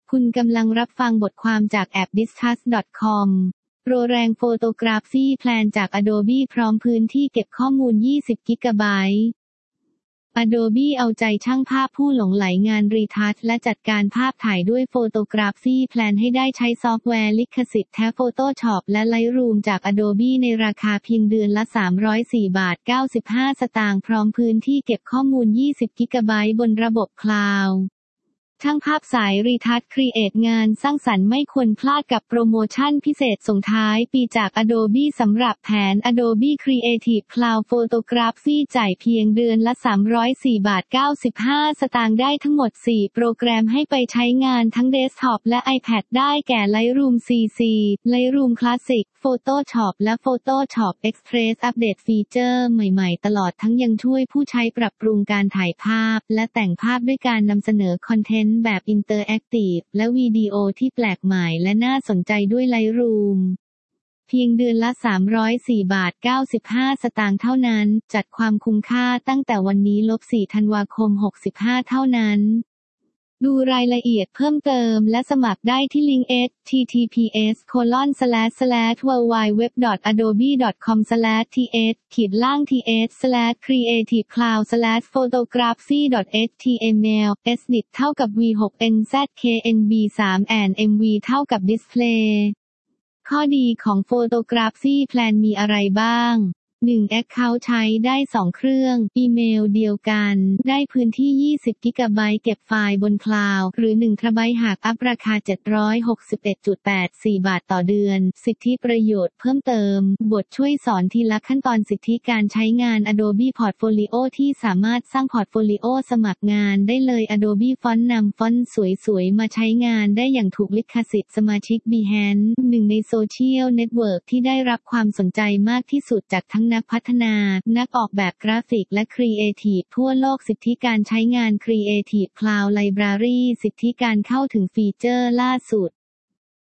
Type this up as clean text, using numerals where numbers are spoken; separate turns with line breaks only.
คุณกำลังรับฟังบทความจากแอป discuss.com โปรแรงโฟโตกราฟีแพลนจาก Adobe พร้อมพื้นที่เก็บข้อมูล20 กิกะไบต์ Adobe เอาใจช่างภาพผู้หลงใหลงานรีทัชและจัดการภาพถ่ายด้วยโฟโตกราฟีแพลนให้ได้ใช้ซอฟต์แวร์ลิขสิทธิ์แท้ Photoshop และ Lightroom จาก Adobe ในราคาเพียงเดือนละ$304.95 พร้อมพื้นที่เก็บข้อมูล20 กิกะไบต์บนระบบคลาวด์ช่างภาพสายรีทัชครีเอทงานสร้างสรรค์ไม่ควรพลาดกับโปรโมชั่นพิเศษส่งท้ายปีจาก Adobe สำหรับแผน Adobe Creative Cloud Photography จ่ายเพียงเดือนละ$304.95 ได้ทั้งหมด4โปรแกรมให้ไปใช้งานทั้งเดสก์ท็อปและ iPad ได้แก่ Lightroom CC Lightroom Classic Photoshop และ Photoshop Express อัปเดตฟีเจอร์ใหม่ๆตลอดทั้งยังช่วยผู้ใช้ปรับปรุงการถ่ายภาพและแต่งภาพด้วยการนำเสนอคอนเทนต์แบบอินเตอร์แอคทีฟและวิดีโอที่แปลกใหม่และน่าสนใจด้วย Lightroom เพียงเดือนละ$304.95 เท่านั้นจัดความคุ้มค่าตั้งแต่วันนี้-4 ธันวาคม 65เท่านั้นดูรายละเอียดเพิ่มเติมและสมัครได้ที่ลิงก์ https://www.adobe.com/th/creativecloud/photography.html snit v6nzknb3 and mv display ข้อดีของ Photography Plan มีอะไรบ้าง1 Account ใช้ได้2เครื่องอีเมลเดียวกันได้พื้นที่20 กิกะไบต์เก็บไฟล์บนคลาวด์หรือ1 ทราไบต์หากอัพราคา$761.84 ต่อเดือนสิทธิประโยชน์เพิ่มเติมบทช่วยสอนทีละขั้นตอนสิทธิการใช้งาน Adobe Portfolio ที่สามารถสร้างพอร์ตโฟลิโอสมัครงานได้เลย Adobe Font นำฟอนต์สวยๆมาใช้งานได้อย่างถูกลิขสิทธิ์สมาชิก Behance หนึ่งในโซเชียลเน็ตเวิร์กที่ได้รับความสนใจมากที่สุดจากทั้งนักพัฒนานักออกแบบกราฟิกและครีเอทีฟทั่วโลกสิทธิการใช้งาน Creative Cloud Library สิทธิการเข้าถึงฟีเจอร์ล่าสุด